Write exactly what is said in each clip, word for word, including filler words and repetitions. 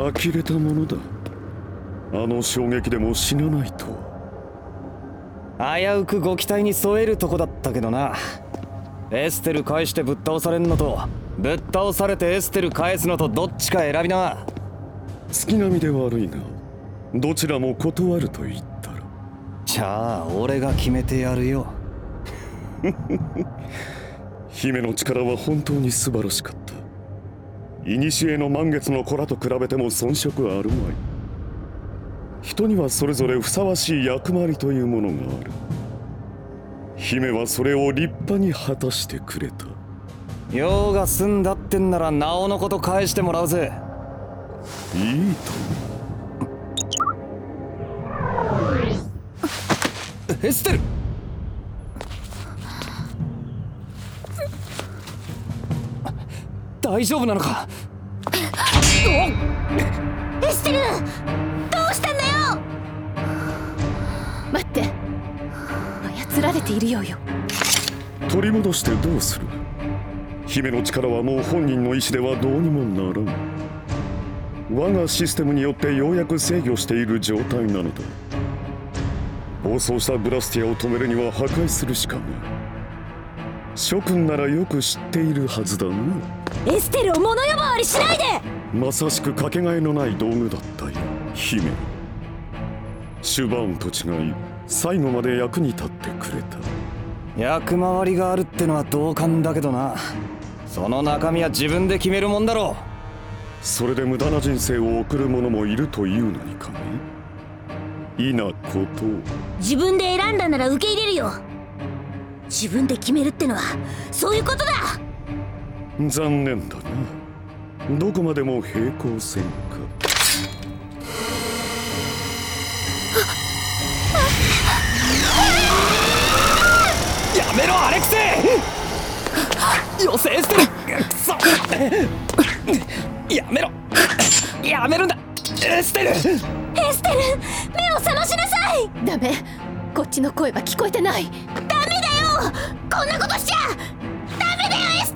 呆れたものだ。あの衝撃でも死なないと。 危うくご期待に添えるとこだったけどな。エステル返してぶっ倒されんのと、ぶっ倒されてエステル返すのとどっちか選びな。 月並みで悪いが、どちらも断ると言ったら。 じゃあ俺が決めてやるよ。 姫の力は本当に素晴らしかった。古の満月の子らと比べても遜色あるまい。人にはそれぞれふさわしい役割というものがある。姫はそれを立派に果たしてくれた。 用が済んだってんならなおのこと返してもらうぜ。 いいとも。 エステル、大丈夫なのか。 エステル、どうしたんだよ。待って、操られているようよ。 取り戻してどうする。姫の力はもう本人の意志ではどうにもならん。我がシステムによってようやく制御している状態なのだ。暴走したブラスティアを止めるには破壊するしかない。諸君ならよく知っているはずだな。 エステルを物呼ばわりしないで。 まさしくかけがえのない道具だったよ、姫。シュバーンと違い最後まで役に立ってくれた。 役回りがあるってのは同感だけどな。その中身は自分で決めるもんだろう。 それで無駄な人生を送る者もいるというのにかね。いなことを。 自分で選んだなら受け入れるよ。自分で決めるってのはそういうことだ。 残念だな。どこまでも平行線か。 やめろアレクセイ。よせエステル。くそ。やめろ。やめるんだエステル。 エステル、目を覚ましなさい。ダメ、こっちの声は聞こえてない。ダメだよ、こんなことしちゃダメだよエス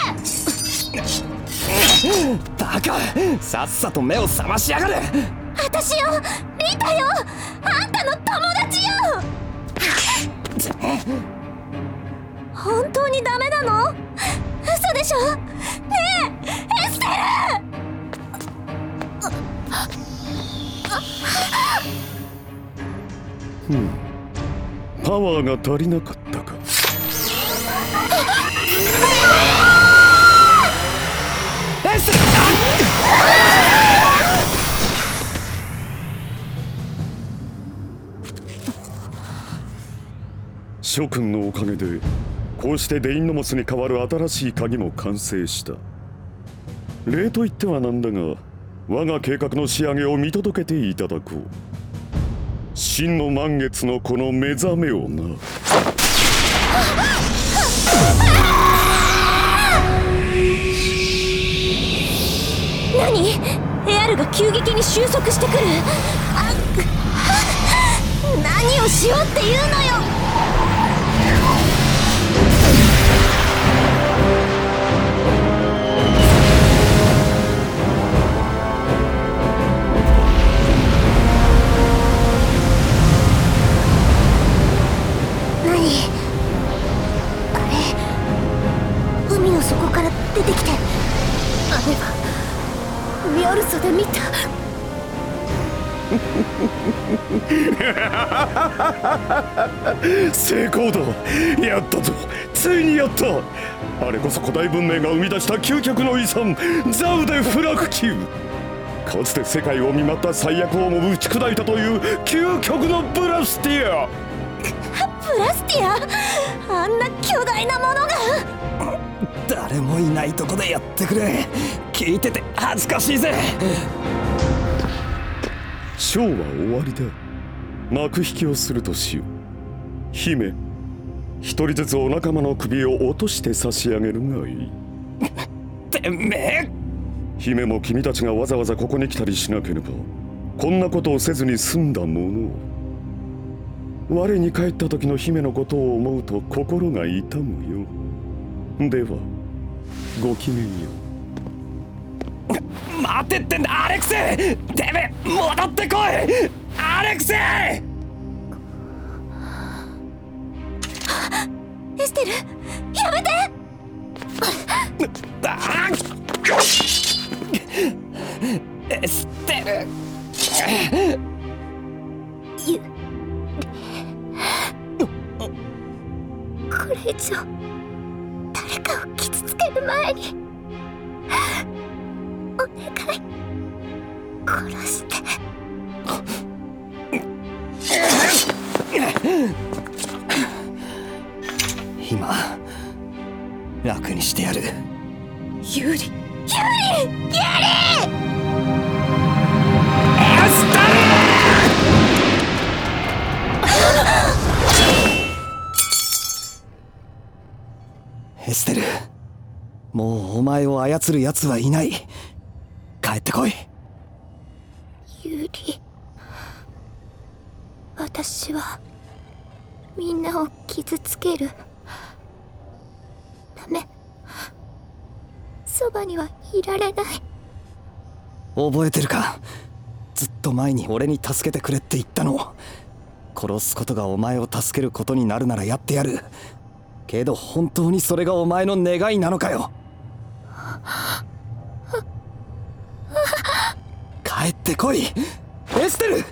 テル。 バカ、さっさと目を覚ましやがれ。 私よ、リタよ、あんたの友達よ。本当にダメなの？嘘でしょ？ねえ、エステル。 ふん、パワーが足りなかったか。 エステル。 諸君のおかげでこうしてデインノモスに代わる新しい鍵も完成した。礼と言ってはなんだが、我が計画の仕上げを見届けていただこう。真の満月のこの目覚めをな。 何？エアルが急激に収束してくる。あ、何をしようっていうのよ。そこから出てきて、あれはミョルソで見た。 成功だ。やったぞ、ついにやった。あれこそ古代文明が生み出した究極の遺産、ザウデ・フラクキュー。かつて世界を見舞った最悪をも打ち砕いたという究極のブラスティア。 ブラスティア、あんな巨大なものが。 誰もいないとこでやってくれ。聞いてて恥ずかしいぜ。 ショーは終わりだ。幕引きをするとしよう。姫、一人ずつお仲間の首を落として差し上げるがいい。 てめえ。 姫も君たちがわざわざここに来たりしなければ、こんなことをせずに済んだものを。我に帰った時の姫のことを思うと心が痛むよ。ではごきげんよう。 待てってんだアレクセイ。てめえ戻ってこいアレクセイ。 エステルやめて。 あエステルゆこれ以上誰かを傷つける前にお願い殺して。 今楽にしてやる。 ユーリユーリユーリエステルエステル、もうお前を操る奴はいない。帰ってこい。 ユーリ、私はみんなを傷つける。ダメ、そばにはいられない。 覚えてるか、ずっと前に俺に助けてくれって言ったの。殺すことがお前を助けることになるならやってやる。けど本当にそれがお前の願いなのかよ。帰ってこいエステル。ユーリ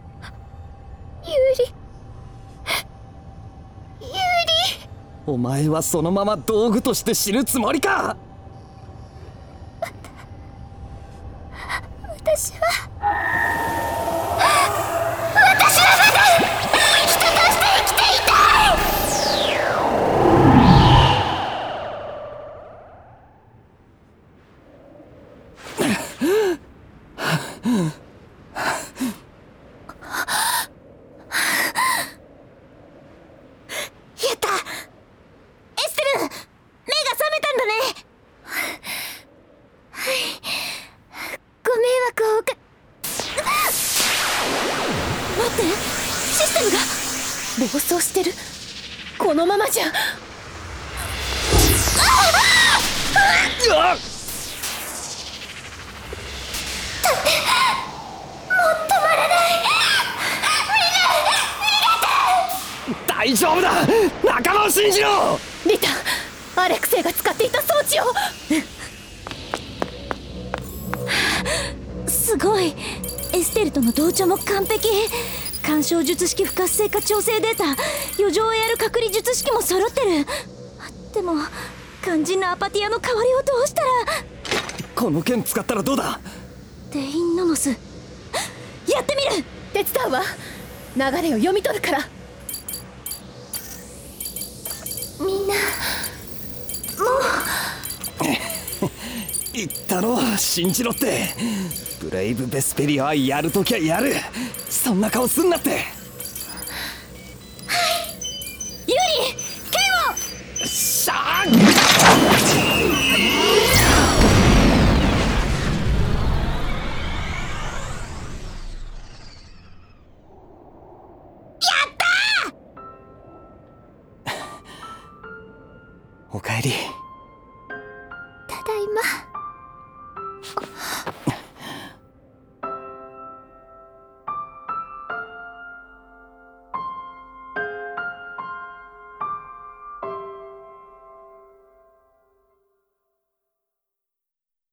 ユーリ、 お前はそのまま道具として死ぬつもりか。 私は私はまだ人として生きていたやった。エステル、目が覚めたんだね。ご迷惑をおか待って、システムが暴走してる。このままじゃ。 大丈夫だ、仲間を信じろ。 リタ、アレクセイが使っていた装置を。すごい、エステルとの同調も完璧。干渉術式不活性化調整データ、余剰エアル隔離術式も揃ってる。でも肝心なアパティアの代わりをどうしたら。 この剣使ったらどうだ。 デインノノス、やってみる。手伝うわ、流れを読み取るから。みんなもう言ったろ、信じろって。ブレイブ・ベスペリアはやるときゃやる。そんな顔すんなって。はい、 ユーリ、剣を。 シャーン。おかえり。